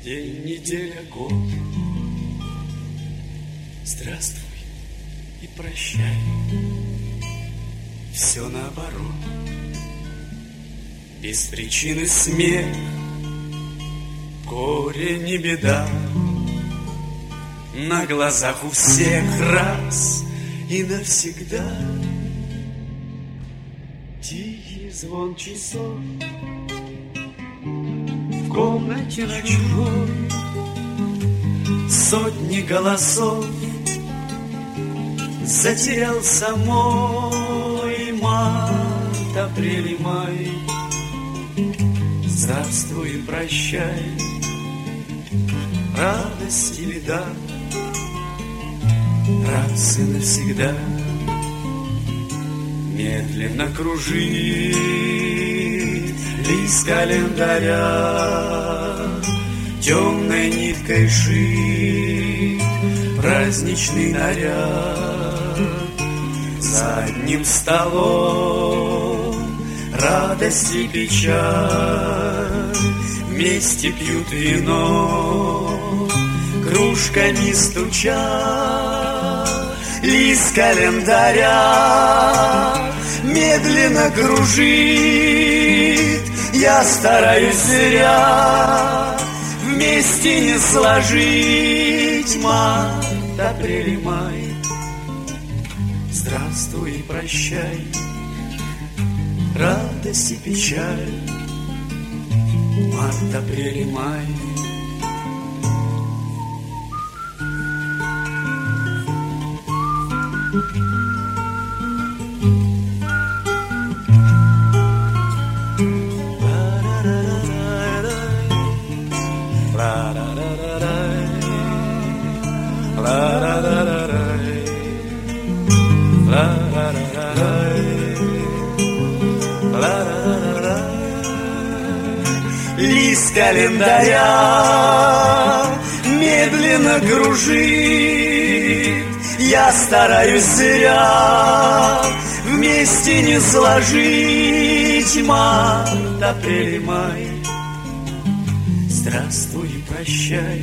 День, неделя, год. Здравствуй и прощай. Все наоборот. Без причины смех, горе не беда. На глазах у всех раз и навсегда. Тихий звон часов в комнате ночной, сотни голосов. Затерялся мой март, апрель и май. Здравствуй и прощай, радость и беда, раз и навсегда. Медленно кружит лист календаря, темной ниткой шит праздничный наряд. За одним столом радость и печаль вместе пьют вино, кружками стуча. Лист календаря медленно кружит, я стараюсь зря вместе не сложить март, апрель и май. Здравствуй и прощай, радость и печаль, март, апрель и май. Лист календаря медленно кружит, я стараюсь зря вместе не сложить март, апрель и май. Здравствуй и прощай,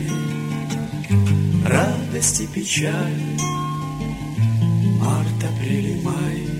радость и печаль, март, апрель и май.